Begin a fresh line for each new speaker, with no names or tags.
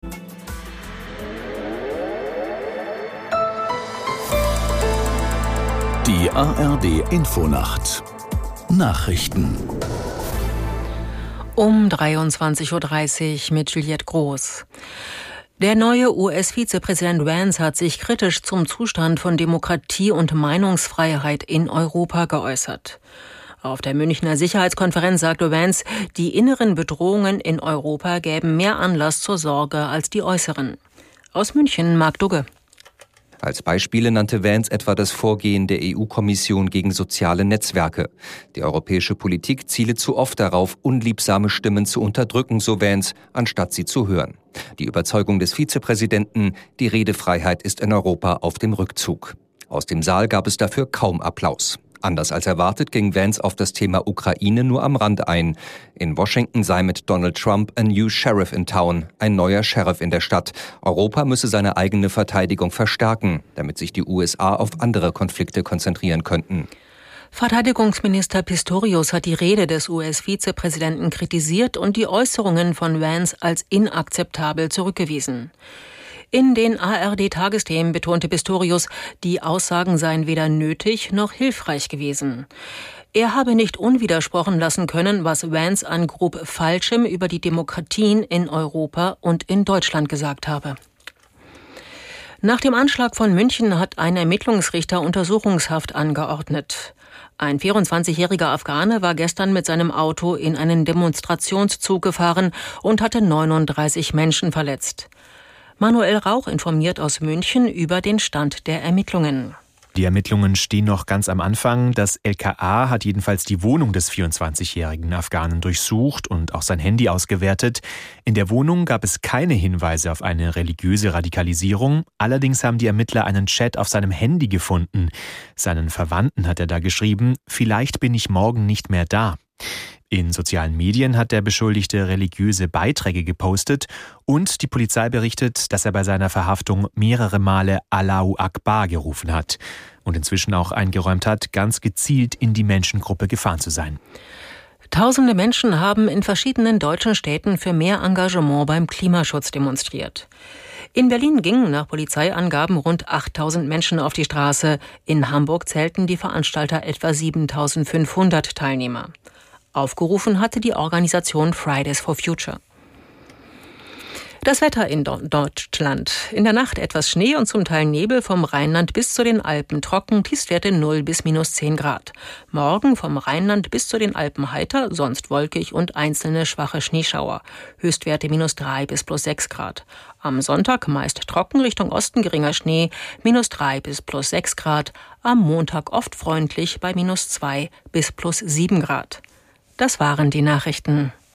Die ARD-Infonacht Nachrichten
um 23:30 Uhr mit Juliette Groß. Der neue US-Vizepräsident Vance hat sich kritisch zum Zustand von Demokratie und Meinungsfreiheit in Europa geäußert. Auf der Münchner Sicherheitskonferenz sagte Vance, die inneren Bedrohungen in Europa gäben mehr Anlass zur Sorge als die äußeren. Aus München, Marc Dugge.
Als Beispiele nannte Vance etwa das Vorgehen der EU-Kommission gegen soziale Netzwerke. Die europäische Politik ziele zu oft darauf, unliebsame Stimmen zu unterdrücken, so Vance, anstatt sie zu hören. Die Überzeugung des Vizepräsidenten, die Redefreiheit ist in Europa auf dem Rückzug. Aus dem Saal gab es dafür kaum Applaus. Anders als erwartet ging Vance auf das Thema Ukraine nur am Rand ein. In Washington sei mit Donald Trump a new sheriff in town, ein neuer Sheriff in der Stadt. Europa müsse seine eigene Verteidigung verstärken, damit sich die USA auf andere Konflikte konzentrieren könnten.
Verteidigungsminister Pistorius hat die Rede des US-Vizepräsidenten kritisiert und die Äußerungen von Vance als inakzeptabel zurückgewiesen. In den ARD-Tagesthemen betonte Pistorius, die Aussagen seien weder nötig noch hilfreich gewesen. Er habe nicht unwidersprochen lassen können, was Vance an grob Falschem über die Demokratien in Europa und in Deutschland gesagt habe. Nach dem Anschlag von München hat ein Ermittlungsrichter Untersuchungshaft angeordnet. Ein 24-jähriger Afghane war gestern mit seinem Auto in einen Demonstrationszug gefahren und hatte 39 Menschen verletzt. Manuel Rauch informiert aus München über den Stand der Ermittlungen.
Die Ermittlungen stehen noch ganz am Anfang. Das LKA hat jedenfalls die Wohnung des 24-jährigen Afghanen durchsucht und auch sein Handy ausgewertet. In der Wohnung gab es keine Hinweise auf eine religiöse Radikalisierung. Allerdings haben die Ermittler einen Chat auf seinem Handy gefunden. Seinen Verwandten hat er da geschrieben: Vielleicht bin ich morgen nicht mehr da. In sozialen Medien hat der Beschuldigte religiöse Beiträge gepostet und die Polizei berichtet, dass er bei seiner Verhaftung mehrere Male Allahu Akbar gerufen hat und inzwischen auch eingeräumt hat, ganz gezielt in die Menschengruppe gefahren zu sein.
Tausende Menschen haben in verschiedenen deutschen Städten für mehr Engagement beim Klimaschutz demonstriert. In Berlin gingen nach Polizeiangaben rund 8.000 Menschen auf die Straße. In Hamburg zählten die Veranstalter etwa 7.500 Teilnehmer. Aufgerufen hatte die Organisation Fridays for Future. Das Wetter in Deutschland. In der Nacht etwas Schnee und zum Teil Nebel, vom Rheinland bis zu den Alpen trocken, Tiefstwerte 0 bis -10 Grad. Morgen vom Rheinland bis zu den Alpen heiter, sonst wolkig und einzelne schwache Schneeschauer. Höchstwerte -3 bis +6 Grad. Am Sonntag meist trocken, Richtung Osten geringer Schnee, -3 bis +6 Grad. Am Montag oft freundlich bei -2 bis +7 Grad. Das waren die Nachrichten.